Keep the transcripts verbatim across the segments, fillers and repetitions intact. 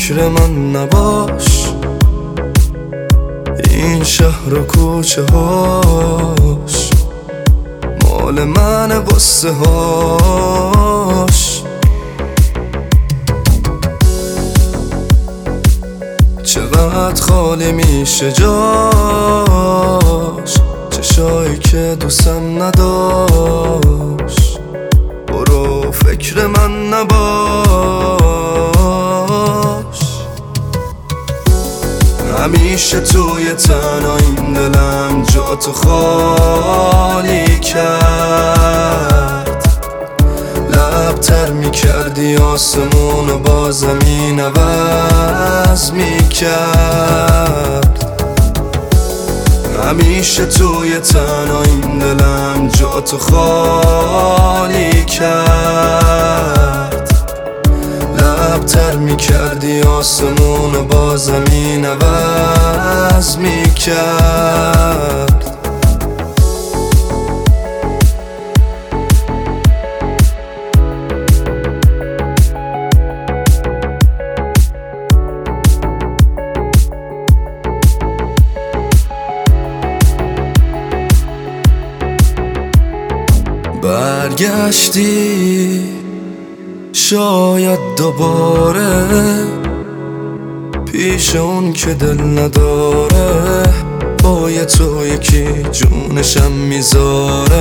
فکر من نباش، این شهر و کوچه هاش مال من بسته هاش. چقدر خالی میشه جاش، چشایی که دوستم نداشت. برو فکر من نباش، همیشه توی تنهاییم دلم جاتو خالی کرد. لبتر میکردی آسمون و با زمین عوض میکرد. همیشه توی تنهاییم دلم جاتو خالی کرد. لبتر میکردی آسمون و با زمین عوض میکرد. برگشتی شاید دوباره پیش اون که دل نداره، با یه تو یکی جونشم میذاره.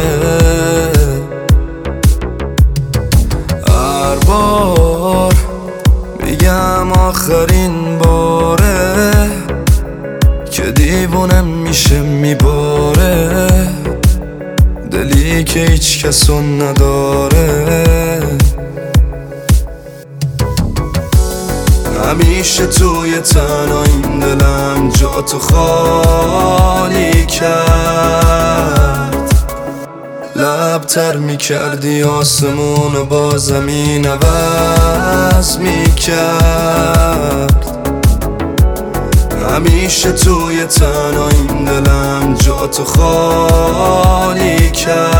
هر بار میگم آخرین باره که دیوونم میشه میباره، دلی که هیچ کسو نداره. همیشه توی تنهاییم دلم جاتو خالی کرد. لبتر میکردی آسمون و با زمین عوض میکرد. همیشه توی تنهاییم دلم جاتو خالی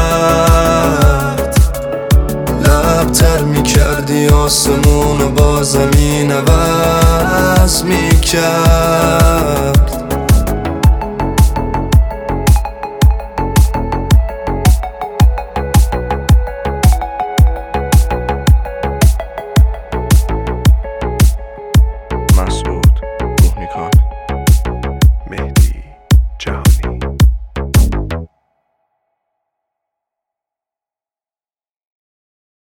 کرد. لبتر میکردی آسمون و با زمین عوض میکرد.